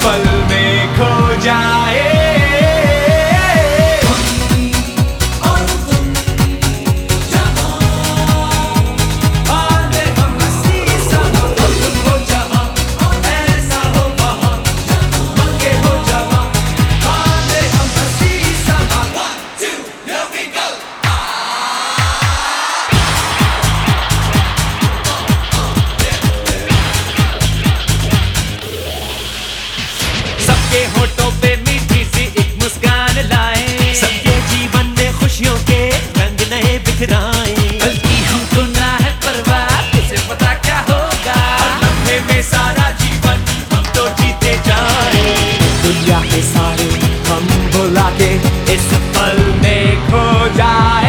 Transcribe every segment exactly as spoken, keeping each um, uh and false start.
पल में खो जाए। सबके होठों पे मीठी सी एक मुस्कान लाए, सबके जीवन में खुशियों के रंग नए बिखराए। बल्कि हमको ना है परवाह, किसे पता क्या होगा, लम्हे में सारा जीवन हम तो जीते जाए। दुनिया के सारे हम भुला के इस पल में खो जाए।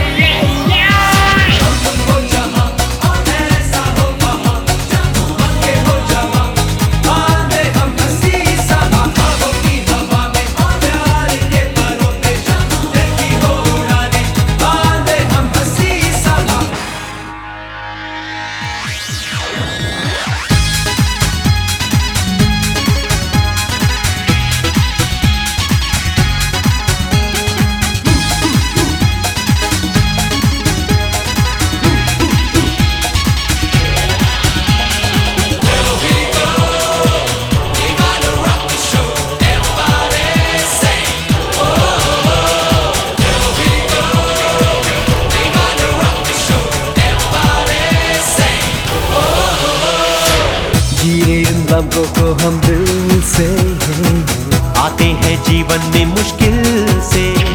जिए इन लम्हों को हम दिल से, आते हैं जीवन में मुश्किल से।